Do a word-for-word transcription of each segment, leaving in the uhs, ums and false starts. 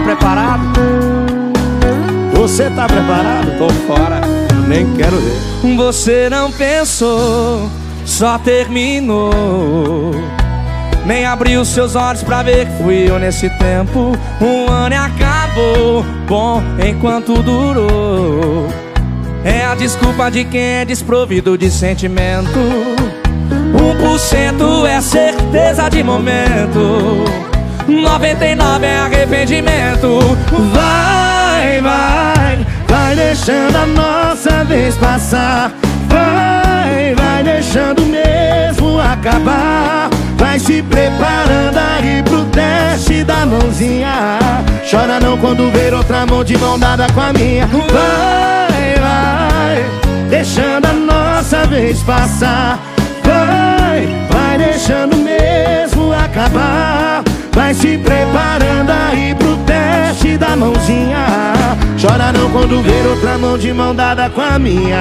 preparado? Você tá preparado? Tô fora. Nem quero ver. Você não pensou, só terminou. Nem abriu seus olhos pra ver que fui eu nesse tempo. Um ano e acabou, bom enquanto durou. É a desculpa de quem é desprovido de sentimento. Um por cento é certeza de momento, noventa e nove é arrependimento. Vai, vai, vai deixando a nossa vez passar. Vai, vai deixando mesmo acabar. Vai se preparando aí pro teste da mãozinha. Chora não quando ver outra mão de mão dada com a minha. Vai, vai, deixando a nossa vez passar. Vai, vai deixando mesmo acabar. Vai se preparando aí pro teste da mãozinha. Chora não quando ver outra mão de mão dada com a minha.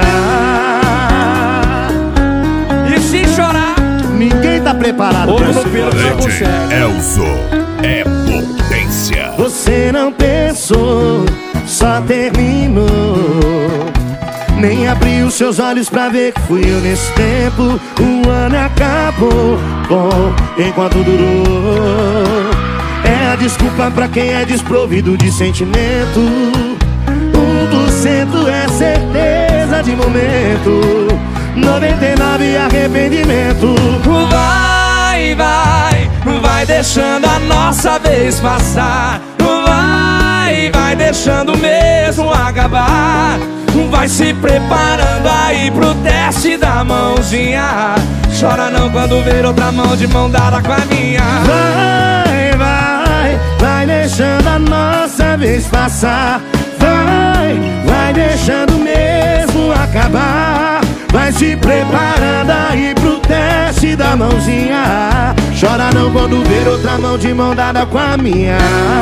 E se chorar, ninguém tá preparado pra isso. Elzo é potência. Você não pensou, só terminou. Nem abriu seus olhos pra ver que fui eu nesse tempo. Um ano acabou, bom enquanto durou. É a desculpa pra quem é desprovido de sentimento. Um por cento é certeza de momento, noventa e nove é arrependimento. vai, vai, vai deixando a nossa vez passar. Vai, vai deixando mesmo acabar. Vai se preparando aí pro teste da mãozinha. Chora não quando ver outra mão de mão dada com a minha. Vai, vai, vai deixando a nossa vez passar. Vai, vai deixando mesmo acabar. Vai se preparando aí pro teste da mãozinha. Chora não quando ver outra mão de mão dada com a minha.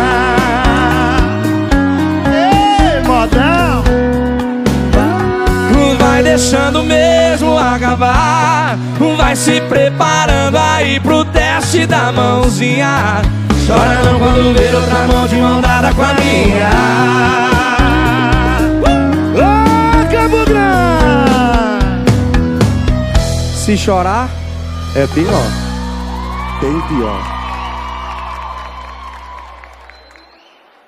Ei, modão! Vai deixando mesmo acabar. Vai se preparando aí pro teste da mãozinha. Chora não quando ver outra mão de mão dada com a minha. Ah, Campo Grande! Se chorar, é pior. Tem pior.